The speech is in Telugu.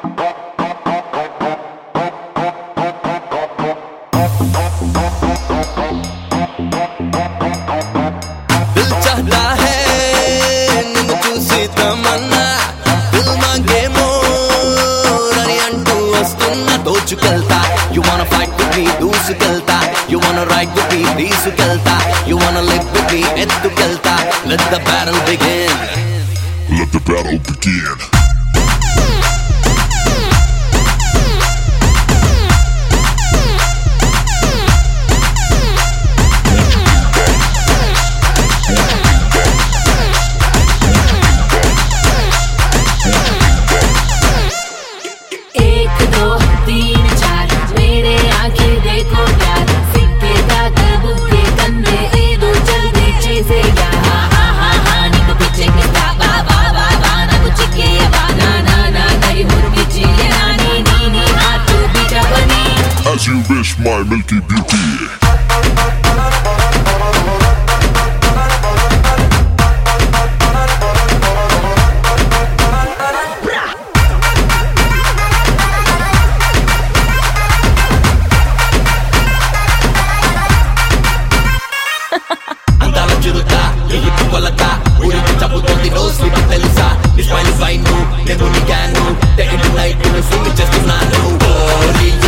दिल चाहता है నిన్ను చూసి తమన్నా दिल मांगे मोर అని అంటూ వస్తున్నా దోచుకెళ్తా You wanna fight with me Dusukeltha You wanna ride with me తీసుకెళ్తా You wanna live with me ఎత్తుకెళ్తా Let the battle begin Let the battle begin. As you wish, my milky beauty. అందాల చిరుత ఎగిరి కొలత ఊరికి చంపుతోంది రోజు తెలుసా నీ స్మైల్ ఫైన్ నేను నీ క్యాను డే అండ్ నైట్ స్వింగ్ చేస్తున్నాను